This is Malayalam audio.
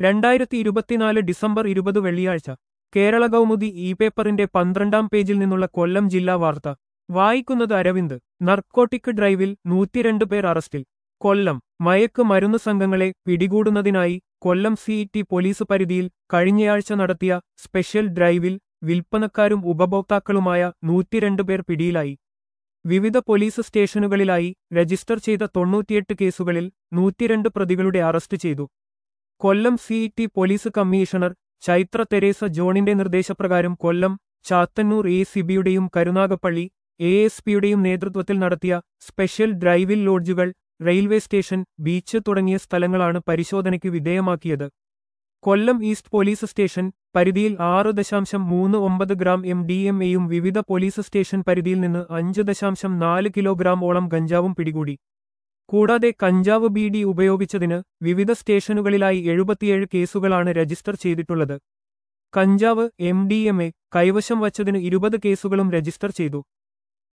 2024 ഡിസംബർ 20 വെള്ളിയാഴ്ച കേരള കൗമുദി ഇ പേപ്പറിന്റെ 12-ാം പേജിൽ നിന്നുള്ള കൊല്ലം ജില്ലാ വാർത്ത വായിക്കുന്നത് അരവിന്ദ്. നർക്കോട്ടിക് ഡ്രൈവിൽ 102 പേർ അറസ്റ്റിൽ. കൊല്ലം മയക്ക് മരുന്ന് സംഘങ്ങളെ പിടികൂടുന്നതിനായി കൊല്ലം സിഇടി പോലീസ് പരിധിയിൽ കഴിഞ്ഞയാഴ്ച നടത്തിയ സ്പെഷ്യൽ ഡ്രൈവിൽ വിൽപ്പനക്കാരും ഉപഭോക്താക്കളുമായ 102 പേർ പിടിയിലായി. വിവിധ പോലീസ് സ്റ്റേഷനുകളിലായി രജിസ്റ്റർ ചെയ്ത 98 കേസുകളിൽ 102 പ്രതികളുടെ അറസ്റ്റ് ചെയ്തു. Kollam CET police commissioner Chaithra Teresa ജോണിന്റെ നിർദ്ദേശപ്രകാരം കൊല്ലം, ചാത്തന്നൂർ എസിബിയുടെയും കരുനാഗപ്പള്ളി എഎസ്പിയുടെയും നേതൃത്വത്തിൽ നടത്തിയ സ്പെഷ്യൽ ഡ്രൈവിൽ ലോഡ്ജുകൾ, റെയിൽവേ സ്റ്റേഷൻ, ബീച്ച് തുടങ്ങിയ സ്ഥലങ്ങളാണ് പരിശോധനയ്ക്ക് വിധേയമാക്കിയത്. കൊല്ലം ഈസ്റ്റ് പോലീസ് സ്റ്റേഷൻ പരിധിയിൽ 6.39 ഗ്രാം MDMA-യും വിവിധ പോലീസ് സ്റ്റേഷൻ പരിധിയിൽ നിന്ന് 5.4 കിലോഗ്രാം ഓളം ഗഞ്ചാവും പിടികൂടി. കൂടാതെ കഞ്ചാവ് ബീഡി ഉപയോഗിച്ചതിന് വിവിധ സ്റ്റേഷനുകളിലായി 77 കേസുകളാണ് രജിസ്റ്റർ ചെയ്തിട്ടുള്ളത്. കഞ്ചാവ് MDMA കൈവശം വച്ചതിന് 20 കേസുകളും രജിസ്റ്റർ ചെയ്തു.